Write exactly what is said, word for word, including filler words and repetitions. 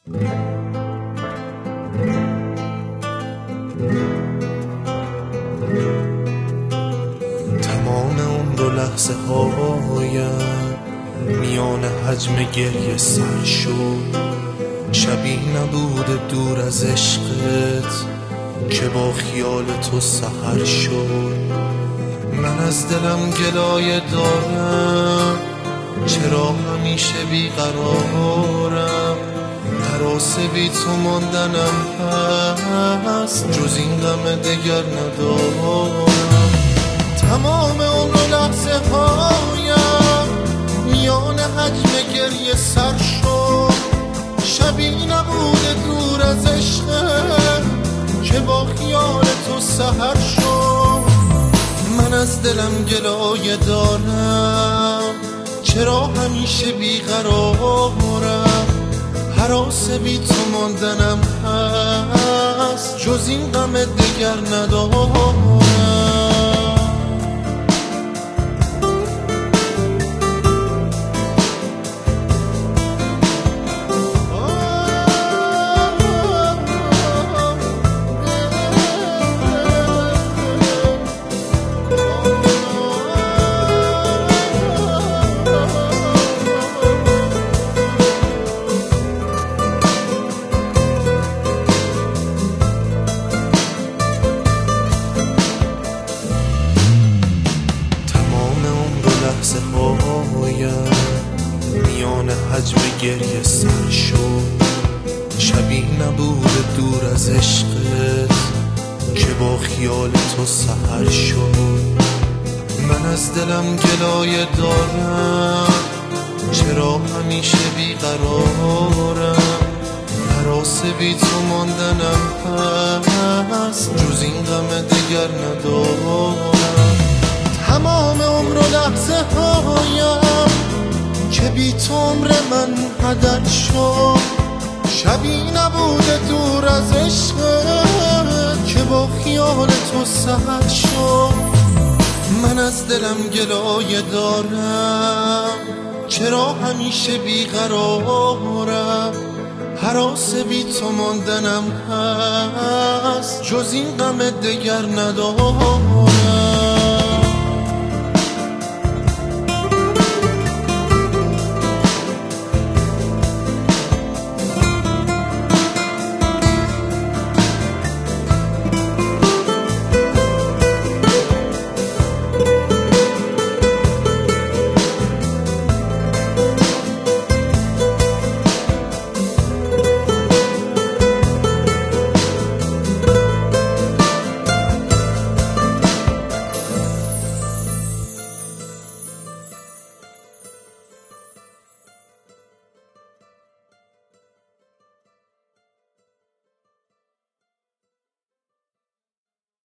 تمام عمر و لحظه هایم میان حجم گریه سر شد. شبی نبود دور از عشقت که با خیال تو سحر شد. من از دلم گلایه دارم، چرا همیشه بیقرارم؟ هراس بی تو ماندنم هست، جز این غم دگر ندارم. تمام عمر و لحظه هایم میان حجم گریه سر شد. شبی نبود دور از عشقت که با خیال تو سحر شد. من از دلم گلایه دارم، چرا همیشه بیقرارم؟ هراس بی تو ماندنم هست، جز این غم دگر ندارم. میان حجم گریه سر شد. شبی نبود دور از عشقت که با خیال تو سحر شد. من از دلم گلایه دارم، چرا همیشه بیقرارم؟ هراس بی تو ماندنم هست، جز این غم دگر ندارم. تمام عمر و لحظه هایم که بی تو عمر من هدر شد. شبی نبود دور از عشقت که با خیال تو سحر شد. من از دلم گلایه دارم، چرا همیشه بیقرارم؟ هراس بی تو ماندنم هست، جز این غم دگر ندارم.